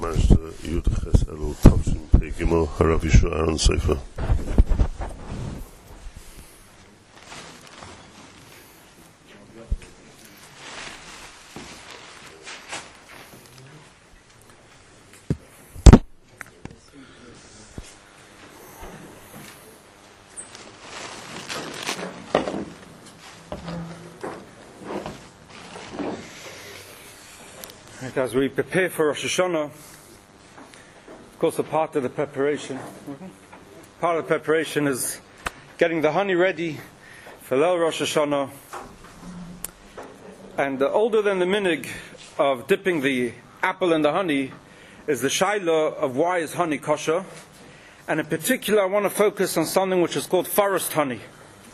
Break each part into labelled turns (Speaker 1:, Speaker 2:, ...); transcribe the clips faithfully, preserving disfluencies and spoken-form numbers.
Speaker 1: Marshta Yud Ches Elul Tavshin Pei Gimel Harav Yishu Aaron Sefer.
Speaker 2: As we prepare for Rosh Hashanah, of course, a part of the preparation, part of the preparation is getting the honey ready for Leil Rosh Hashanah. And uh, older than the minig of dipping the apple in the honey is the shaila of why is honey kosher. And in particular, I want to focus on something which is called forest honey.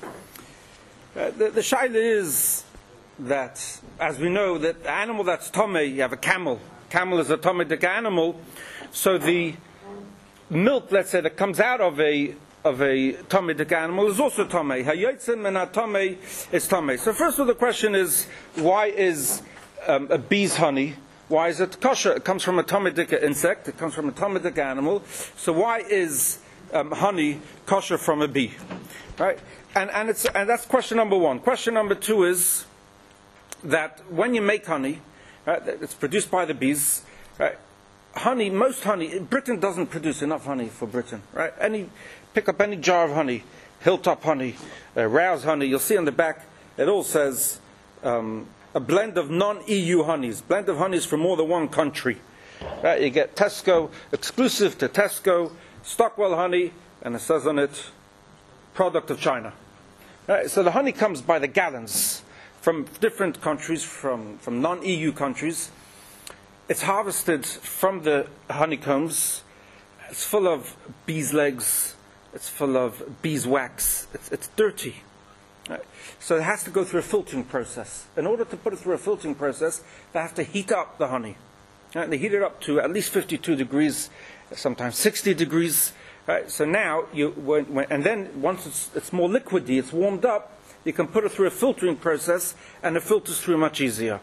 Speaker 2: Uh, the, the shaila is that, as we know, that the animal that's tomei, you have a camel. Camel is a tomeidik animal, so the milk, let's say, that comes out of a of a tomeidik animal is also tomei. Hayotzim and tomei is tomei. So first of all, the question is, why is um, a bee's honey? Why is it kosher? It comes from a tomeidik insect. It comes from a tomeidik animal. So why is um, honey kosher from a bee? Right? And and it's and that's question number one. Question number two is that when you make honey, right, it's produced by the bees. Right, honey, most honey, Britain doesn't produce enough honey for Britain. Right, any pick up any jar of honey, Hilltop honey, uh, Rouse honey. You'll see on the back it all says um, a blend of non-E U honeys, blend of honeys from more than one country. Right, you get Tesco, exclusive to Tesco, Stockwell honey, and it says on it, product of China. Right, so the honey comes by the gallons from different countries, from, from non-E U countries. It's harvested from the honeycombs. It's full of bees' legs. It's full of beeswax. It's, it's dirty. Right? So it has to go through a filtering process. In order to put it through a filtering process, they have to heat up the honey. Right? They heat it up to at least fifty-two degrees, sometimes sixty degrees. Right? So now, you, when, when, and then once it's, it's more liquidy, it's warmed up, you can put it through a filtering process, and it filters through much easier.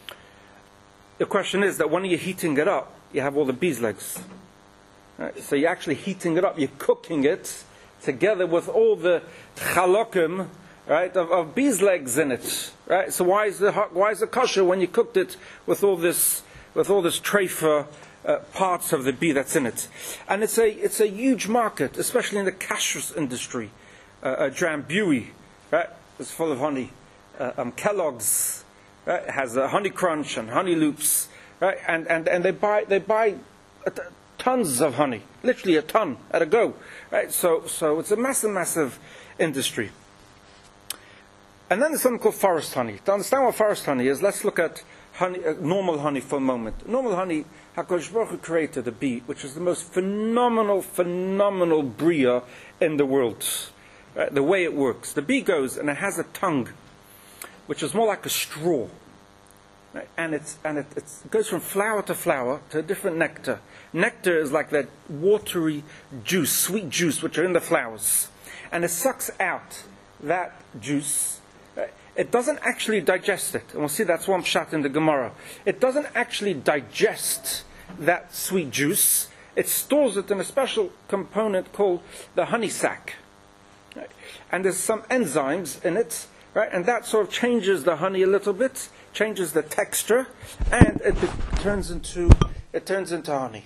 Speaker 2: The question is that when you're heating it up, you have all the bees' legs. Right? So you're actually heating it up, you're cooking it together with all the chalokim, right, of, of bees' legs in it. Right? So why is the why is it kosher when you cooked it with all this with all this treifa uh, parts of the bee that's in it? And it's a it's a huge market, especially in the kashrus industry. Uh, uh, Drambuie, right? It's full of honey. Uh, um, Kellogg's, right, has a Honey Crunch and Honey Loops, right? And and, and they buy they buy a t- tons of honey, literally a ton at a go, right? So so it's a massive massive industry. And then there's something called forest honey. To understand what forest honey is, let's look at honey, uh, normal honey for a moment. Normal honey, HaKadosh Baruch Hu created the bee, which is the most phenomenal phenomenal bria in the world. Right, the way it works. The bee goes and it has a tongue, which is more like a straw. Right, and it's, and it, it's, it goes from flower to flower to a different nectar. Nectar is like that watery juice, sweet juice, which are in the flowers. And it sucks out that juice. Right. It doesn't actually digest it. And we'll see that's one pshat in the Gemara. It doesn't actually digest that sweet juice. It stores it in a special component called the honey sac. Right. And there's some enzymes in it, right? And that sort of changes the honey a little bit, changes the texture, and it, it turns into it turns into honey.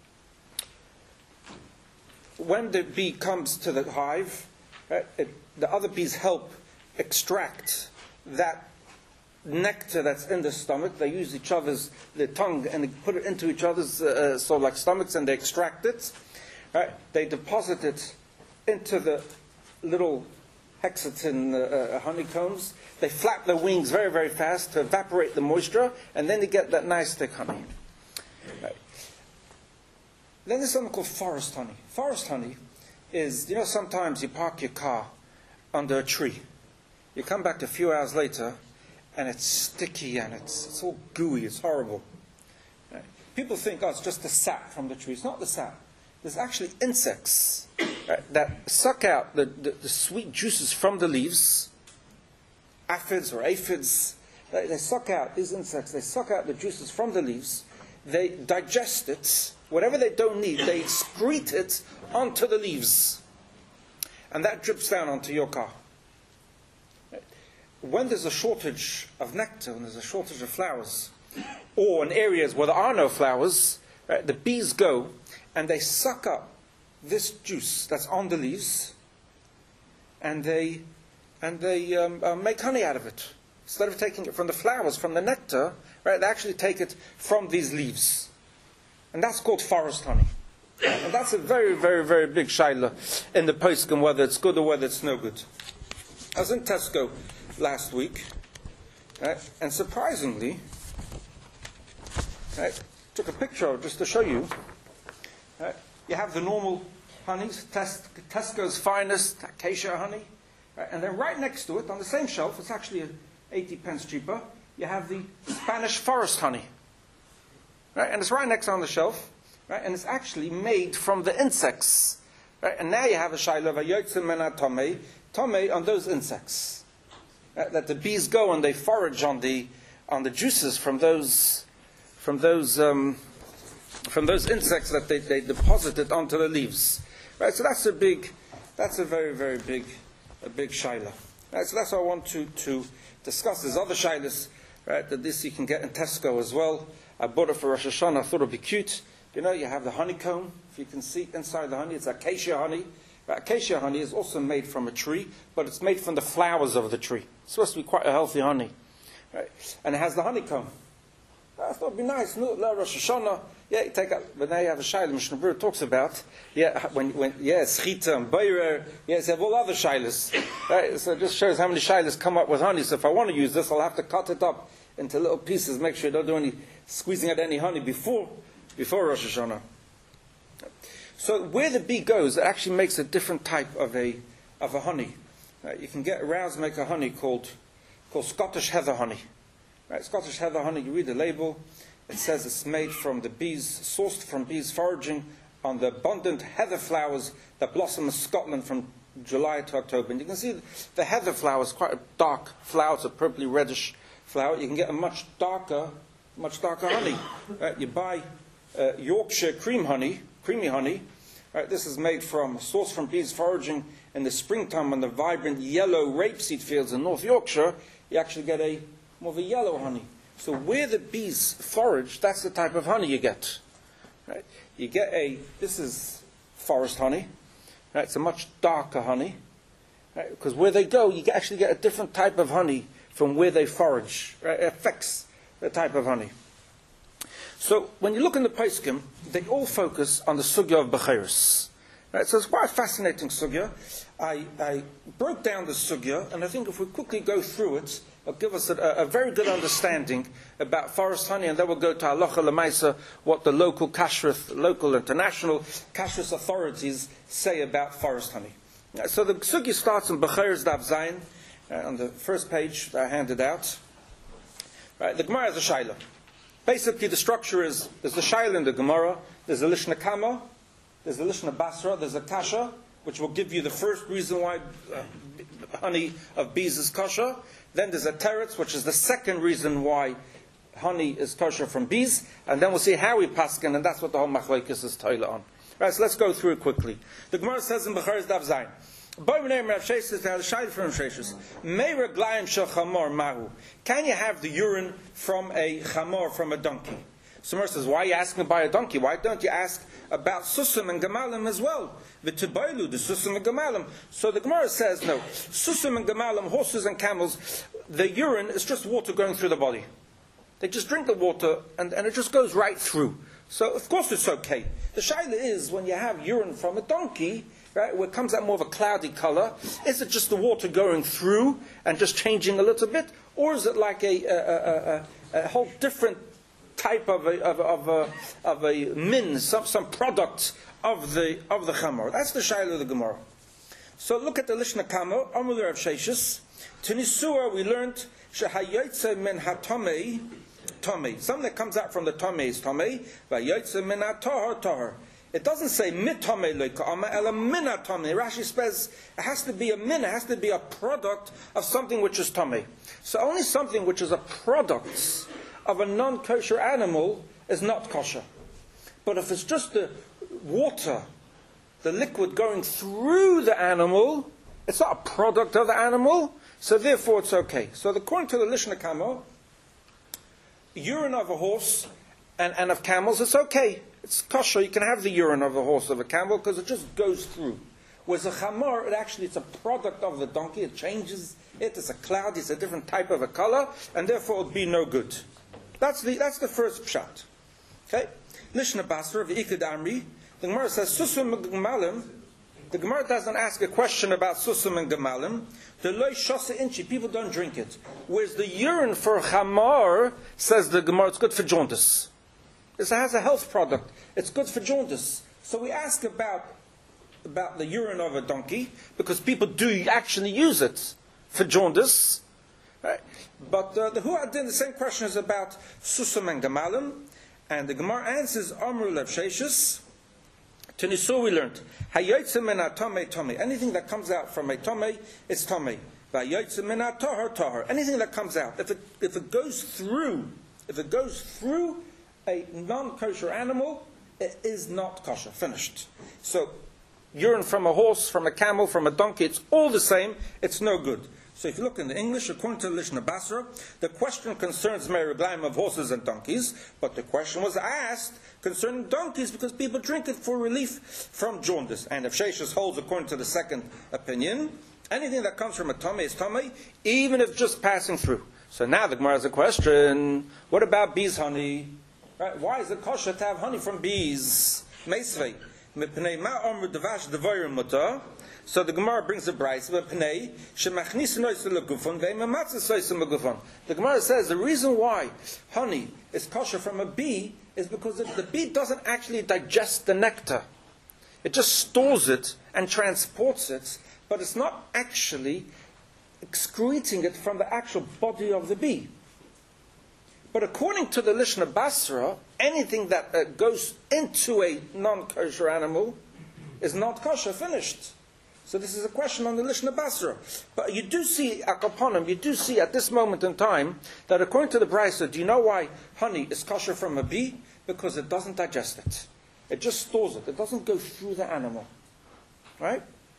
Speaker 2: When the bee comes to the hive, right, it, the other bees help extract that nectar that's in the stomach. They use each other's the tongue and they put it into each other's uh, sort of like stomachs, and they extract it. Right? They deposit it into the little hexaton uh, uh, honeycombs. They flap their wings very, very fast to evaporate the moisture, and then you get that nice thick honey. Right. Then there's something called forest honey. Forest honey is, you know, sometimes you park your car under a tree. You come back a few hours later, and it's sticky, and it's, it's all gooey, it's horrible. Right. People think, oh, it's just the sap from the tree. It's not the sap. There's actually insects, right, that suck out the, the, the sweet juices from the leaves, aphids or aphids. They, they suck out, these insects, they suck out the juices from the leaves, they digest it. Whatever they don't need, they excrete it onto the leaves. And that drips down onto your car. When there's a shortage of nectar, and there's a shortage of flowers, or in areas where there are no flowers, right, the bees go and they suck up this juice that's on the leaves, and they and they um, uh, make honey out of it. Instead of taking it from the flowers, from the nectar, right, they actually take it from these leaves. And that's called forest honey. And that's a very, very, very big shaila in the poskim, whether it's good or whether it's no good. I was in Tesco last week, right, and surprisingly, right, took a picture of it just to show you. Right, you have the normal honeys, Tes- Tesco's finest acacia honey, right, and then right next to it, on the same shelf, it's actually eighty pence cheaper, you have the Spanish forest honey. Right, and it's right next on the shelf, right, and it's actually made from the insects. Right, and now you have a shayla of a yotzim mena tomei, tomei on those insects. Right, that the bees go and they forage on the on the juices from those from those um, from those insects that they, they deposited onto the leaves. Right, so that's a big, that's a very very big, a big shayla. Right, so that's what I want to to discuss. There's other shaylas, right, that this you can get in Tesco as well. I bought it for Rosh Hashanah. I thought it would be cute. You know, you have the honeycomb. If you can see inside the honey, it's acacia honey. But acacia honey is also made from a tree, but it's made from the flowers of the tree. It's supposed to be quite a healthy honey. Right? And it has the honeycomb. I thought it would be nice. No, Rosh Hashanah. Yeah, you take out, but now you have a shayla. Mishnah Berurah talks about, yeah, when, when, yeah, schita and bayrer, yes, you have all other shaylas. Right? So it just shows how many shaylas come up with honey. So if I want to use this, I'll have to cut it up into little pieces, make sure you don't do any squeezing out any honey before before Rosh Hashanah. So where the bee goes, it actually makes a different type of a of a honey. Right? You can get around to make a honey called called Scottish heather honey. Right? Scottish heather honey, you read the label, it says it's made from the bees, sourced from bees foraging on the abundant heather flowers that blossom in Scotland from July to October. And you can see the heather flower is quite a dark flower, it's a purpley reddish flower. You can get a much darker, much darker honey. Right? You buy uh, Yorkshire cream honey, creamy honey. Right? This is made from, sourced from bees foraging in the springtime on the vibrant yellow rapeseed fields in North Yorkshire. You actually get a more of a yellow honey. So where the bees forage, that's the type of honey you get. Right? You get a, this is forest honey. Right? It's a much darker honey. Right? Because where they go, you actually get a different type of honey from where they forage. Right? It affects the type of honey. So when you look in the poskim, they all focus on the sugya of Becheres. Right? So it's quite a fascinating sugya. I, I broke down the sugya, and I think if we quickly go through it, it'll give us a, a very good understanding about forest honey, and then we'll go to halacha l'maisa, what the local kashrut, local international kashrut authorities say about forest honey. Right? So the sugya starts in Becheres Daf Zayin, uh, on the first page that I handed out. Right? The Gemara has a shayla. Basically, the structure is, there's the shayla in the Gemara, there's a lishna kama, there's a lishna basra, there's a kasha, which will give you the first reason why uh, honey of bees is kosher. Then there's a teretz, which is the second reason why honey is kosher from bees. And then we'll see how we paskin, and that's what the whole machlokes is toila on. Right, so let's go through it quickly. The Gemara says in Becheres Daf Zayin, can you have the urine from a chamor, from a donkey? Someone says, why are you asking about a donkey? Why don't you ask about susim and gemalim as well? The tibailu, the susim and gemalim. So the Gemara says, no, susim and gemalim, horses and camels, the urine is just water going through the body. They just drink the water and, and it just goes right through. So of course it's okay. The shayla is when you have urine from a donkey, right, where it comes out more of a cloudy color, is it just the water going through and just changing a little bit? Or is it like a, a, a, a, a whole different type of a, of a, of a, of a min, some, some product of the of the chamor? That's the shayla of the Gemara. So look at the lishna kama, Amul Rav Sheshis. To Nisua we learned, shehayotze min hatomei, tomei. Something that comes out from the tomei is tomei, vayotze min hatohar tohar. It doesn't say mitome leika'ama, ela minatome. Rashi says it has to be a min, it has to be a product of something which is tome. So only something which is a product of a non-kosher animal is not kosher. But if it's just the water, the liquid going through the animal, it's not a product of the animal, so therefore it's okay. So according to the Lishna Kama, urine of a horse and, and of camels, it's okay. It's kosher. You can have the urine of a horse of a camel because it just goes through. Whereas a chamor, it actually it's a product of the donkey. It changes it. It's a cloud. It's a different type of a color, and therefore it would be no good. That's the that's the first pshat. Okay, Lishna Basra of Ikad Amri. The Gemara says susum and gemalim. The Gemara doesn't ask a question about susum and gemalim. The loy shasa inchi, people don't drink it. Whereas the urine for chamor, says the Gemara, it's good for jaundice. It has a health product. It's good for jaundice. So we ask about about the urine of a donkey because people do actually use it for jaundice. Right? But uh, the Huadin, the same question is about susum and gemalim, and the Gemara answers Amru Lev Sheshus. To Nisur we learned Hayotzim min atame tame. Anything that comes out from a tame is tame. Vayotzim min atahar tahar. Anything that comes out, if it if it goes through, if it goes through a non-kosher animal, it is not kosher. Finished. So urine from a horse, from a camel, from a donkey, it's all the same. It's no good. So if you look in the English, according to the Lishna Basra, the question concerns meriglaim of horses and donkeys, but the question was asked concerning donkeys because people drink it for relief from jaundice. And if Sheshus holds, according to the second opinion, anything that comes from a tummy is tummy, even if just passing through. So now the Gemara has a question, what about bees' honey? Right? Why is it kosher to have honey from bees? Meisvei. Mipnei ma omru devash devorim mutar. So the Gemara brings a brayse. The Gemara says the reason why honey is kosher from a bee is because the bee doesn't actually digest the nectar. It just stores it and transports it, but it's not actually excreting it from the actual body of the bee. But according to the Lishna Basra, anything that uh, goes into a non-kosher animal is not kosher, finished. So this is a question on the Lishna Basra. But you do see, Akaponim, you do see at this moment in time, that according to the Brisa, do you know why honey is kosher from a bee? Because it doesn't digest it. It just stores it. It doesn't go through the animal. Right?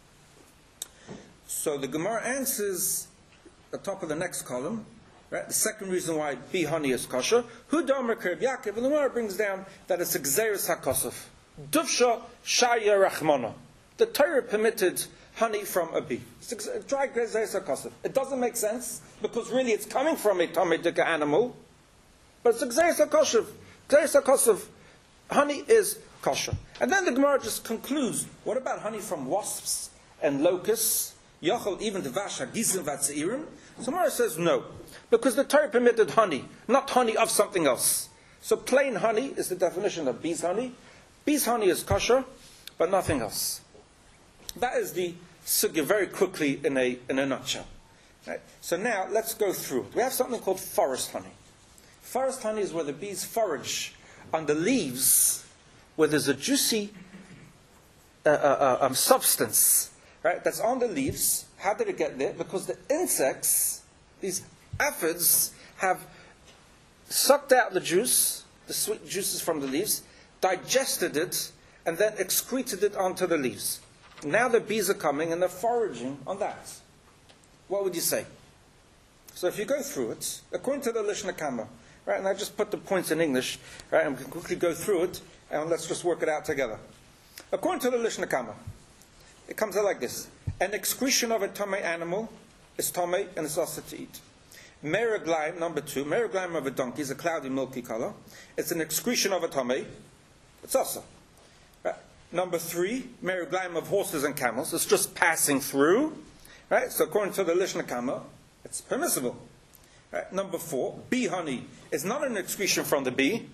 Speaker 2: So the Gemara answers at the top of the next column, right? The second reason why bee honey is kosher. Hudamer Kerb Yaakov, and the Gemara brings down that it's Xeris HaKosov. Duvsha Shaya Rachmana. The Torah permitted honey from a bee. Dry Xeris HaKosov. It doesn't make sense because really it's coming from a Tamidika animal, but it's Xeris HaKosov. Xeris HaKosov. Honey is kosher. And then the Gemara just concludes, what about honey from wasps and locusts? Yochel even devash hagizim vatzeirim. So Gemara says no, because the Torah permitted honey, not honey of something else. So plain honey is the definition of bees honey. Bees honey is kosher, but nothing else. That is the sugya very quickly in a in a nutshell. Right? So now let's go through it. We have something called forest honey. Forest honey is where the bees forage on the leaves, where there's a juicy uh, uh, uh, um, substance, right, that's on the leaves. How did it get there? Because the insects, these aphids, have sucked out the juice, the sweet juices from the leaves, digested it, and then excreted it onto the leaves. Now the bees are coming and they're foraging on that. What would you say? So if you go through it, according to the Lishna Kama, right, and I just put the points in English, right, and we can quickly go through it, and let's just work it out together. According to the Lishna Kama, it comes out like this. An excretion of a tamei animal is tamei and it's also to eat. Meriglaim, number two, meriglaim of a donkey is a cloudy, milky color. It's an excretion of a tamei. It's also. Right. Number three, meriglaim of horses and camels. It's just passing through. Right. So according to the Lishna Kama, it's permissible. Right. Number four, bee honey is not an excretion from the bee,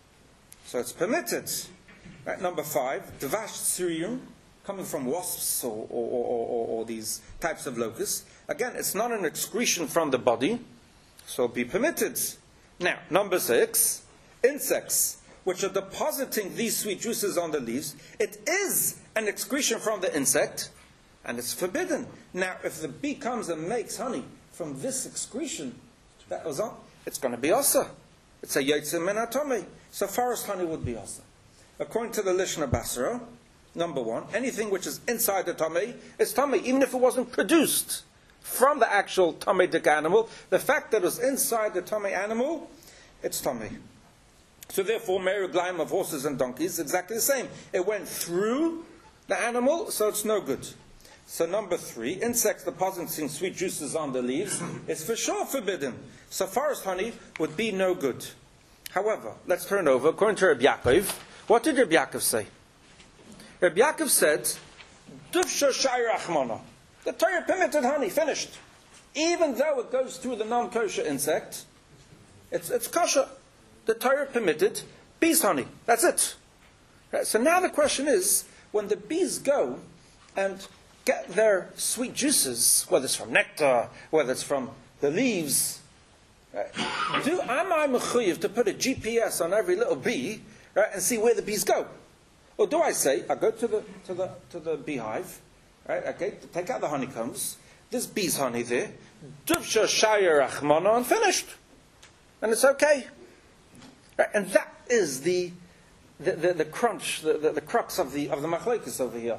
Speaker 2: so it's permitted. Right. Number five, devash tsiriyum, coming from wasps or, or, or, or, or these types of locusts. Again, it's not an excretion from the body, so be permitted. Now, number six, insects, which are depositing these sweet juices on the leaves. It is an excretion from the insect, and it's forbidden. Now, if the bee comes and makes honey from this excretion that was on, it's going to be asa. It's a yotzim min atome. So forest honey would be also. According to the Lishna Basra, number one, anything which is inside the tummy is tummy, even if it wasn't produced from the actual tummy-dick animal. The fact that it was inside the tummy animal, it's tummy. So therefore, meruglaim of horses and donkeys is exactly the same. It went through the animal, so it's no good. So number three, insects depositing sweet juices on the leaves is for sure forbidden. So forest honey would be no good. However, let's turn over. According to Rabbi Yaakov, what did Rabbi Yaakov say? Rabbi Yaakov said, Dufsha shayr achmana. The Torah permitted honey, finished. Even though it goes through the non-kosher insect, it's, it's kosher. The Torah permitted bees honey. That's it. Right? So now the question is, when the bees go and get their sweet juices, whether it's from nectar, whether it's from the leaves, right? Do am I mechuyev to put a G P S on every little bee, right, and see where the bees go? Or do I say, I go to the to the to the beehive, right? Okay, take out the honeycombs. There's bees honey there. Duvsha shayir achmana, and finished, and it's okay. Right? And that is the the, the, the crunch, the, the, the crux of the of the machlokes over here.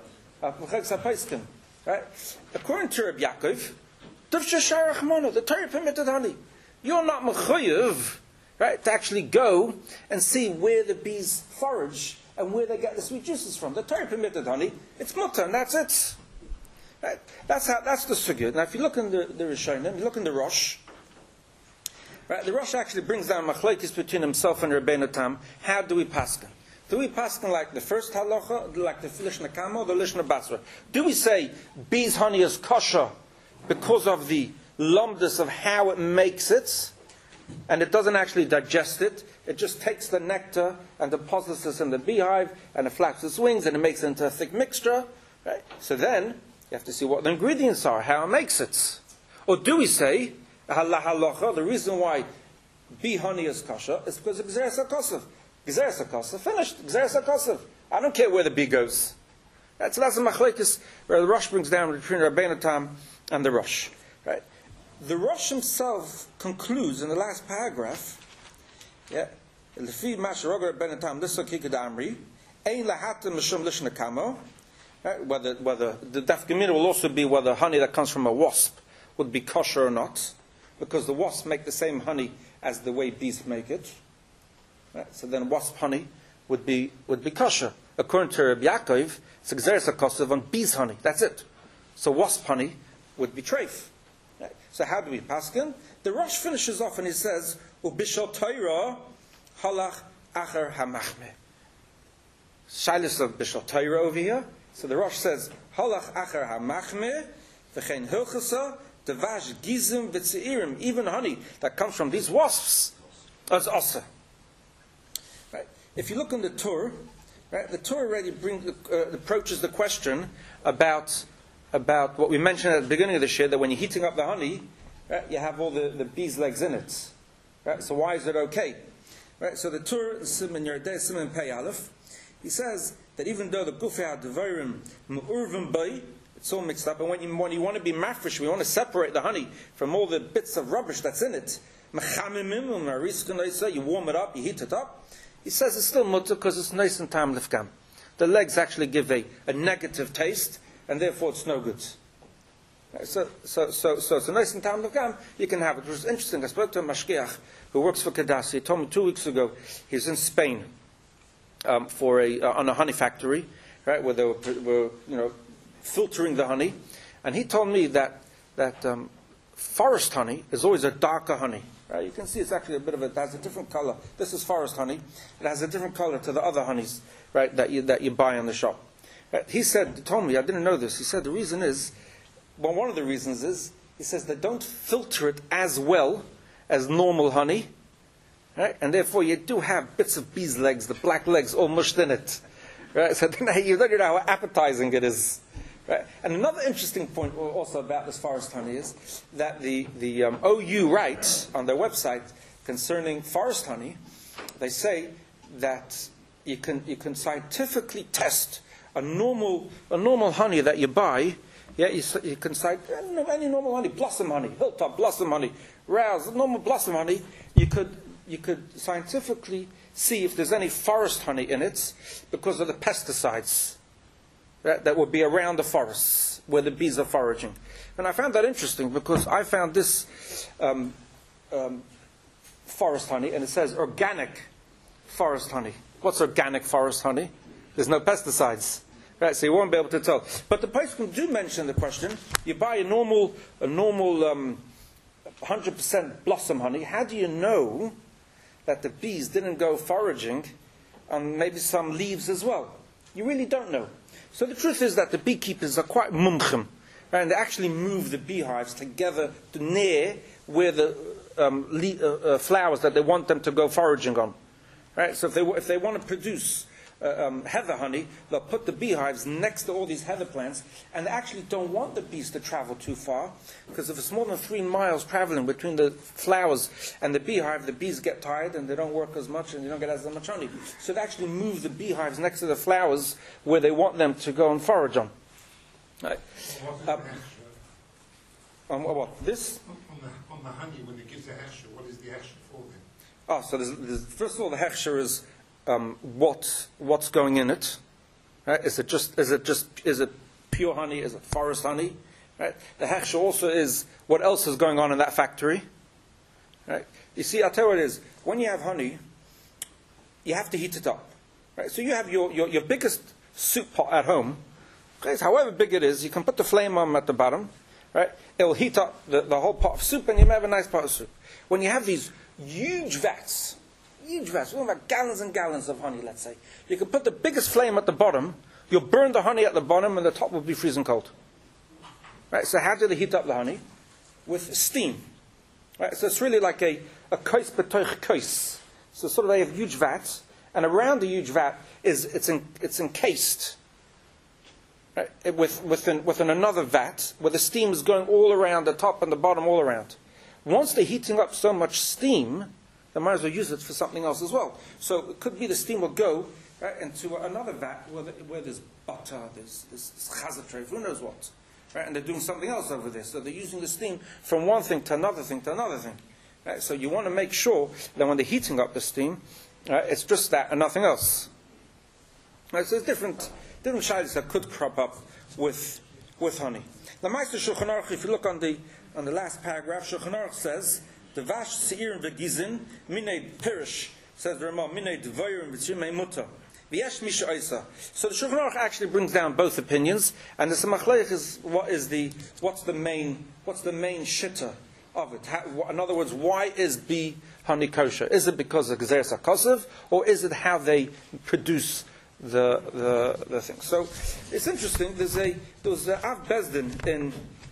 Speaker 2: Right? According to Rabbi Yaakov, Duvsha shayir achmana, the Torah permitted honey. You're not mechuyev, right, to actually go and see where the bees forage and where they get the sweet juices from. The Torah permitted honey, it's mutter, and that's it. Right? That's how. That's the sugya. Now, if you look in the, the Rishonim, you look in the Rosh, right, the Rosh actually brings down machlokes between himself and Rabbeinu Tam. How do we paskin? Do we paskin like the first halacha, like the Lishna Kama, or the Lishna Basra? Do we say bees honey is kosher because of the lumdus of how it makes it, and it doesn't actually digest it? It just takes the nectar and deposits it in the beehive, and it flaps its wings, and it makes it into a thick mixture. Right? So then, you have to see what the ingredients are, how it makes it. Or do we say, halacha, the reason why bee honey is kosher is because of Gzeres HaKosov. Gzeres HaKosov, finished. Gzeres HaKosov. I don't care where the bee goes. That's, that's the machlekes where the Rosh brings down between Rabbeinu Tam and the Rosh. Right? The Rosh himself concludes in the last paragraph, yeah, Lefi Masharoga Rabbeinu Tam Lissa Kikad Amri, Ein Lahata Mishum Lishna Kamo. Whether whether the daf gemina will also be whether honey that comes from a wasp would be kosher or not, because the wasps make the same honey as the way bees make it. Right? So then wasp honey would be would be kosher. According to Rabbi Yaakov, it's Gzeres HaKosov on bees honey. That's it. So wasp honey would be treif. Right? So how do we paskin? The Rosh finishes off and he says, "Ubishal Torah halach acher hamachme." Shilas of Bishal Torah over here. So the Rosh says, halach acher hamachme v'chein hilchasa devash gizim v'tzeirim. Even honey that comes from these wasps is asa. Right? If you look in the Torah, right, the Torah already brings uh, approaches the question about about what we mentioned at the beginning of the shir, that when you're heating up the honey, right, you have all the, the bees' legs in it. Right? So why is it okay? Right? So the Torah, Simon Yerdei, Simon Pei Aleph, he says that even though the gufei ha'devarim me'urvim bay, it's all mixed up, and when you, when you want to be mafresh, we want to separate the honey from all the bits of rubbish that's in it, you warm it up, you heat it up, he says it's still mutter because it's nice and tam lifgam. The legs actually give a, a negative taste, and therefore it's no good. So, so, so, so it's a nice and tam lifgam, you can have it. It was interesting, I spoke to a mashgiach who works for Kadasi. He told me two weeks ago, he's in Spain, Um, for a uh, on a honey factory, right, where they were, were you know filtering the honey, and he told me that that um, forest honey is always a darker honey. Right, you can see it's actually a bit of a, it has a different color. This is forest honey. It has a different color to the other honeys, right, that you that you buy in the shop. Right? He said, he told me, I didn't know this. He said the reason is, well, one of the reasons is, he says they don't filter it as well as normal honey. Right? And therefore you do have bits of bees' legs, the black legs, all mushed in it. Right? So then you don't know how appetizing it is. Right? And another interesting point also about this forest honey is that the, the um, O U writes on their website concerning forest honey, they say that you can you can scientifically test a normal a normal honey that you buy. Yeah, you, you can cite any normal honey, blossom honey, hilltop blossom honey, rouse, normal blossom honey. You could you could scientifically see if there's any forest honey in it because of the pesticides that, that would be around the forests where the bees are foraging. And I found that interesting because I found this um, um, forest honey, and it says organic forest honey. What's organic forest honey? There's no pesticides. Right, so you won't be able to tell. But the postscript do mention the question. You buy a normal, a normal um, one hundred percent blossom honey. How do you know that the bees didn't go foraging on maybe some leaves as well? You really don't know. So the truth is that the beekeepers are quite mumchim, right? And they actually move the beehives together to near where the um, le- uh, uh, flowers that they want them to go foraging on. Right? So if they, if they want to produce Uh, um, heather honey, they'll put the beehives next to all these heather plants, and they actually don't want the bees to travel too far, because if it's more than three miles traveling between the flowers and the beehive, the bees get tired and they don't work as much and you don't get as much honey. So they actually move the beehives next to the flowers where they want them to go and forage on. Right.
Speaker 3: Um,
Speaker 2: um, what? This?
Speaker 3: On the, on the honey, when it gives a hechsher, what is the hechsher for then?
Speaker 2: Oh, so there's, there's, first of all, the hechsher is Um, what what's going in it? Right? Is it just is it just is it pure honey? Is it forest honey? Right? The hechsher also is what else is going on in that factory. Right? You see, I'll tell you what it is. When you have honey, you have to heat it up. Right? So you have your, your, your biggest soup pot at home. Okay? So however big it is, you can put the flame on at the bottom. Right? It will heat up the, the whole pot of soup, and you have a nice pot of soup. When you have these huge vats. Huge vats. We're talking about gallons and gallons of honey, let's say. You can put the biggest flame at the bottom, you'll burn the honey at the bottom, and the top will be freezing cold. Right? So how do they heat up the honey? With steam. Right? So it's really like a, a kais betoich kais. So sort of they have huge vats, and around the huge vat is it's in, it's encased right? it, with within, within another vat, where the steam is going all around the top and the bottom all around. Once they're heating up so much steam, they might as well use it for something else as well. So it could be the steam will go right, into another vat where, the, where there's butter, there's, there's chazatrev, who knows what. Right? And they're doing something else over there. So they're using the steam from one thing to another thing to another thing. Right? So you want to make sure that when they're heating up the steam, right, it's just that and nothing else. Right? So there's different, different shaylas that could crop up with, with honey. The Meister Shulchan Aruch, if you look on the, on the last paragraph, Shulchan Aruch says, the vash seir v'gizin minei pirish, says the Ramah, minei dvayim v'tzimei muta v'yesh misha oisa. So the Shulchan Aruch actually brings down both opinions, and the Samachleich is what is the what's the main what's the main shitta of it. How, in other words, why is bee honey kosher? Is it because of Gezeres HaKosev, or is it how they produce the the the thing? So it's interesting. There's a there was a Av Bezdin in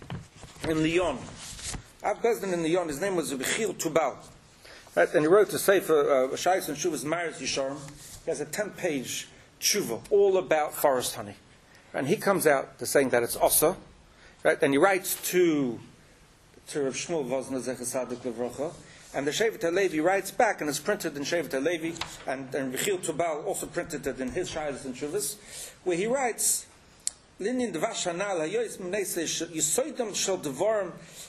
Speaker 2: in Lyon. Av Bezdin in Lyon, his name was Vichil Tubal. Right? And he wrote a sefer, uh, Shais and Shuvas Maris Yisharim. He has a ten-page tshuva, all about forest honey. And he comes out to saying that it's osa. Right? And he writes to, to Rav Shmuel Vosner Zecher Tzaddik Levrocha. And the Shevet HaLevi writes back, and it's printed in Shevet HaLevi, and, and Vichil Tubal also printed it in his Shais and Shuvas, where he writes, Linin Dvash Hanal HaYoyis Mneiseh Yisoidam Shel Devarim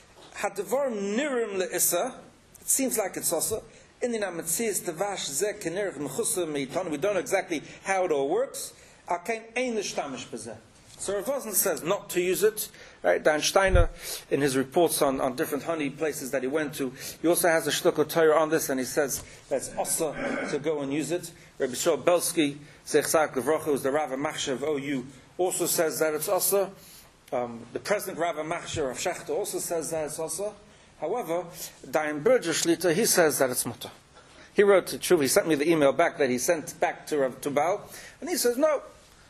Speaker 2: Hadavar nirim le'isa. It seems like it's also in the Nametzias Devash Zeh Kenerich Mechusa Meitan. We don't know exactly how it all works. Akain ein l'shtamish b'zeh. So Rav Vosner says not to use it. Right? Dan Steiner, in his reports on, on different honey places that he went to, he also has a shtukah Torah on this, and he says that's also to go and use it. Rabbi Shaul Belsky, Zech Tzaddik Levrocha, who's the Rav Machshav of O U, also says that it's also. Um, the present Rav Machshav of Shechter also says that it's also. However, Dayan Berger Shlita, he says that it's mutter. He wrote to Tshuva, he sent me the email back that he sent back to Rav Tubal, and he says, no,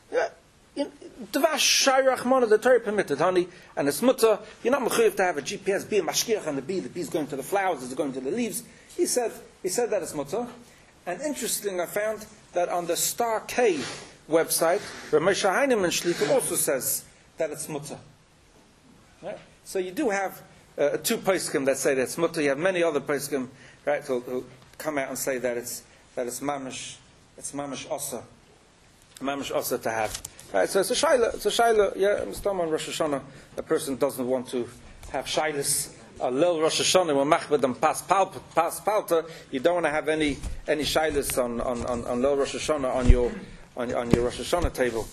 Speaker 2: Dvash Shayrach Mona, the Torah permitted honey, and it's mutter. You're not mechuyev to have a G P S, be a mashkiach on the bee, the bee's going to the flowers, it's going to the leaves. He said, he said that it's mutter. And interesting, I found that on the Star K website, Rav Moshe Heinemann Shlita also says that it's mutter. Right? So you do have uh, two poskim that say that it's mutter. You have many other poskim, right, who, who come out and say that it's that it's mamish, it's mamish osa, mamish osa to have. Right? So it's a shaila. It's a shaila. Yeah, Mister on Rosh Hashanah, a person doesn't want to have shailas a Lil Rosh Hashanah, when Machbed and Pas Palta, Pas Palta, you don't want to have any any shilas on on on, on Lil Rosh Hashanah on your on, on your Rosh Hashanah table.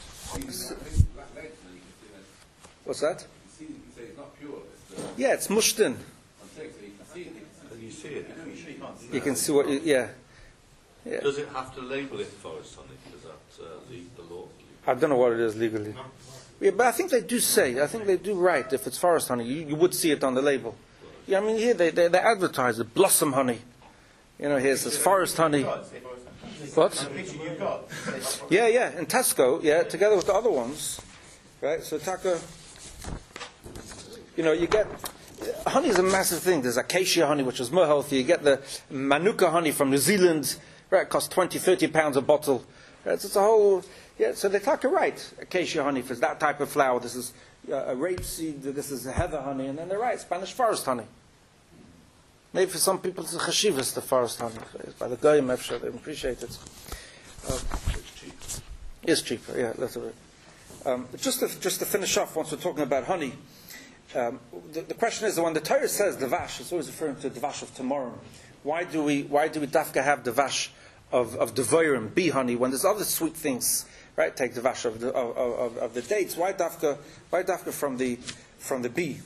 Speaker 2: What's that? Yeah, it's mushed in.
Speaker 4: You see it.
Speaker 2: You can see what. You, yeah. yeah.
Speaker 4: Does it have to label it forest honey? Is that uh, the, the law?
Speaker 2: I don't know what it is legally. Yeah, but I think they do say. I think they do write if it's forest honey. You, you would see it on the label. Yeah, I mean here they they, they advertise it, blossom honey. You know, here it says forest honey. What? Yeah, yeah, in Tesco, yeah, together with the other ones, right? So Taka, you know, you get. Honey is a massive thing. There's acacia honey, which is more healthy. You get the Manuka honey from New Zealand, right? It costs twenty, thirty pounds a bottle. Right? So it's a whole, yeah, so they talk right. Acacia honey for that type of flower. This is uh, a rapeseed, this is a heather honey, and then they're right, Spanish forest honey. Maybe for some people it's a chashivas, the forest honey. By the goyim, I'm sure they appreciate it. Uh, it's cheap. It's cheaper, yeah, that's it. Um, just, to, just to finish off, once we're talking about honey, Um, the, the question is, when the Torah says devash, it's always referring to devash of tomorrow. Why do we why do we dafka have devash of of devorim, bee honey, when there's other sweet things, right? Take devash of the of, of, of the dates. Why dafka why dafka from the from the bee?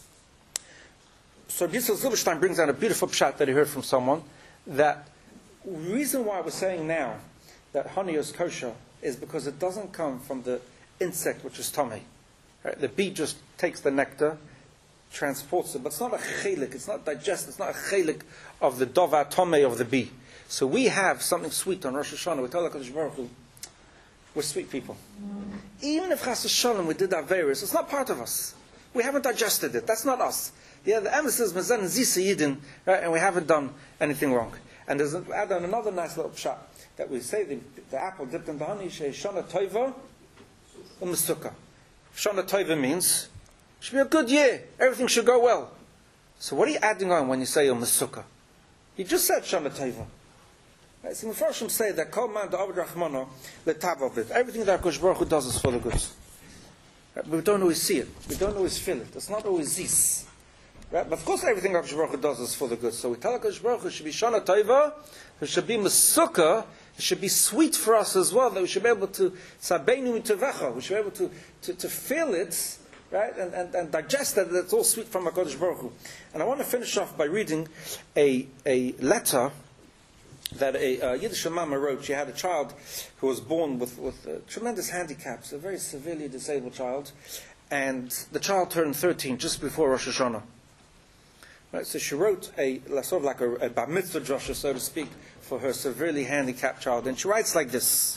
Speaker 2: So Yisrael Zilberstein brings out a beautiful pshat that he heard from someone, that the reason why we're saying now that honey is kosher is because it doesn't come from the insect which is tamei. Right? The bee just takes the nectar, transports it, but it's not a chelik, it's not digested, it's not a chelik of the dova tomei of the bee. So we have something sweet on Rosh Hashanah. We tell HaKadosh Baruch Hu, we're sweet people. Mm. Even if Chas Shalom we did our various, it's not part of us. We haven't digested it. That's not us. Yeah, the emphasis is Mazen Zisa Yidin, right? And we haven't done anything wrong. And there's a, add on another nice little pshat that we say the, the apple dipped in the honey, Shana Toiva U'Mesuka. Shana Tova means it should be a good year. Everything should go well. So what are you adding on when you say Yom Sukkah? You just said Shana Tova. Right? So the Mepharshim say that Kol Man Da'avad Rachmano L'Tavavit. Everything that HaKadosh Baruch Hu does is for the good. Right? But we don't always see it. We don't always feel it. It's not always this. Right? But of course everything HaKadosh Baruch Hu does is for the good. So we tell HaKadosh Baruch Hu it should be Shana Tova, it should be Mesukkah, it should be sweet for us as well, that we should be able to sabeinu mitevecha, we should be able to, to, to feel it, right, and, and, and digest that it's all sweet from HaKadosh Baruch Hu. And I want to finish off by reading a, a letter that a uh, Yiddish mama wrote. She had a child who was born with, with uh, tremendous handicaps, a very severely disabled child, and the child turned thirteen just before Rosh Hashanah. Right, so she wrote a sort of like a, a bar mitzvah drasha, so to speak, for her severely handicapped child. And she writes like this.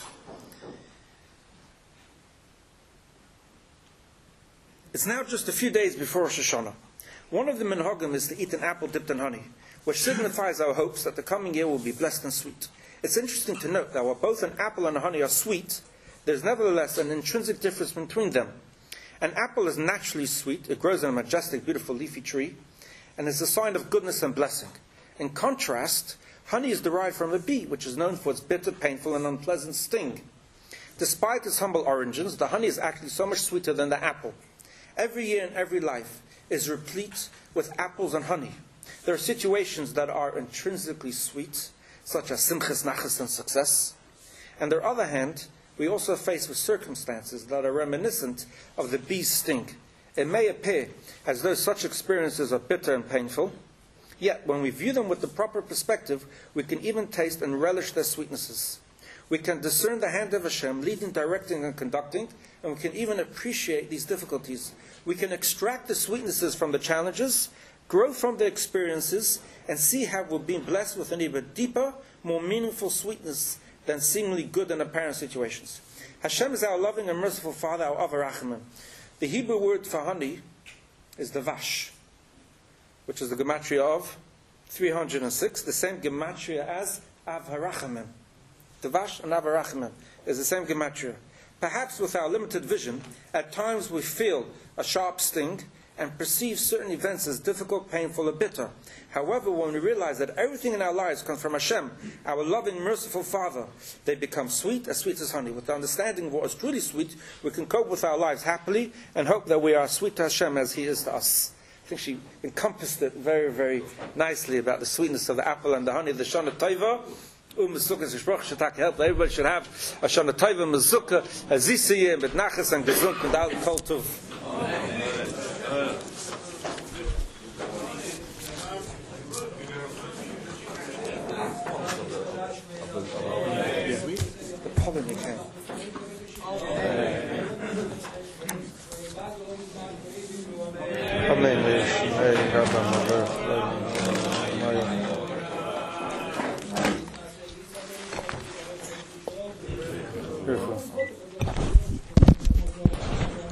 Speaker 2: It's now just a few days before Rosh Hashanah. One of the minhagim is to eat an apple dipped in honey, which signifies our hopes that the coming year will be blessed and sweet. It's interesting to note that while both an apple and a honey are sweet, there's nevertheless an intrinsic difference between them. An apple is naturally sweet. It grows in a majestic, beautiful leafy tree, and is a sign of goodness and blessing. In contrast, honey is derived from a bee, which is known for its bitter, painful, and unpleasant sting. Despite its humble origins, the honey is actually so much sweeter than the apple. Every year and every life is replete with apples and honey. There are situations that are intrinsically sweet, such as simchas, nachas, and success. On the other hand, we also face with circumstances that are reminiscent of the bee's sting. It may appear as though such experiences are bitter and painful, yet when we view them with the proper perspective, we can even taste and relish their sweetnesses. We can discern the hand of Hashem leading, directing, and conducting, and we can even appreciate these difficulties. We can extract the sweetnesses from the challenges, grow from the experiences, and see how we're being blessed with an even deeper, more meaningful sweetness than seemingly good and apparent situations. Hashem is our loving and merciful Father, our Av HaRachamim. The Hebrew word for honey is devash, which is the gematria of three hundred six, the same gematria as Av HaRachamim. Devash and Av HaRachamim is the same gematria. Perhaps with our limited vision, at times we feel a sharp sting and perceive certain events as difficult, painful, or bitter. However, when we realize that everything in our lives comes from Hashem, our loving, merciful Father, they become sweet, as sweet as honey. With the understanding of what is truly sweet, we can cope with our lives happily and hope that we are sweet to Hashem as He is to us. think she encompassed it very, very nicely about the sweetness of the apple and the honey of the Shana Tova. Um, Mezukah Zishbrach should help. Everybody should have a Shana Tova, Mezukah, a Zisiyah, with Nachas and Gesund, and all the cult of